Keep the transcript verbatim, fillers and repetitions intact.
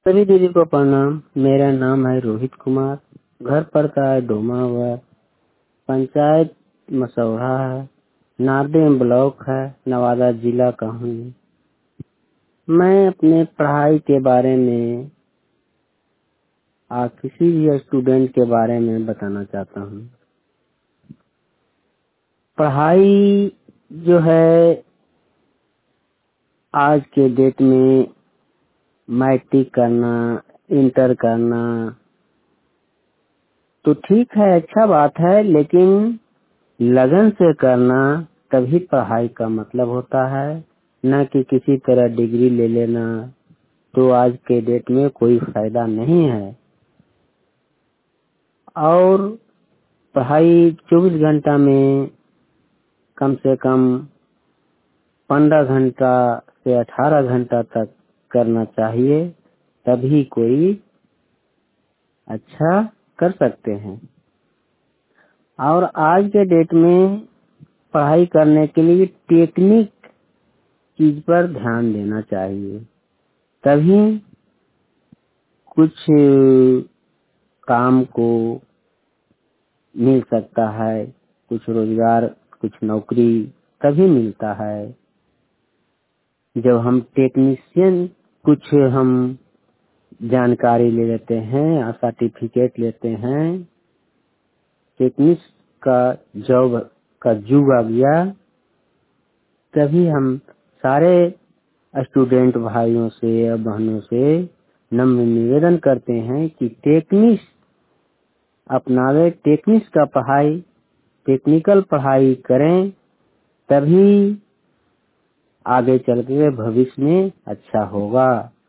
सभी दीदी को प्रणाम। मेरा नाम है रोहित कुमार। घर पड़ता है डोमावर, पंचायत मसौढ़ा है, नारदेव ब्लॉक है, नवादा जिला का हूँ। मैं अपने पढ़ाई के बारे में आ, किसी भी स्टूडेंट के बारे में बताना चाहता हूँ। पढ़ाई जो है आज के डेट में मैट्रिक करना, इंटर करना तो ठीक है, अच्छा बात है, लेकिन लगन से करना तभी पढ़ाई का मतलब होता है, न कि किसी तरह डिग्री ले लेना तो आज के डेट में कोई फायदा नहीं है। और पढ़ाई चौबीस घंटा में कम से कम पंद्रह घंटा से अठारह घंटा तक करना चाहिए, तभी कोई अच्छा कर सकते हैं। और आज के डेट में पढ़ाई करने के लिए टेक्निक चीज पर ध्यान देना चाहिए, तभी कुछ काम को मिल सकता है, कुछ रोजगार, कुछ नौकरी तभी मिलता है जब हम टेक्नीशियन कुछ हम जानकारी ले लेते हैं और सर्टिफिकेट लेते हैं। टेक्निक का जॉब का युग आ गया, तभी हम सारे स्टूडेंट भाइयों से या बहनों से नम्र निवेदन करते हैं कि टेक्निक अपनावे, टेक्निक का पढ़ाई, टेक्निकल पढ़ाई करें, तभी आगे चलते भविष्य में अच्छा होगा।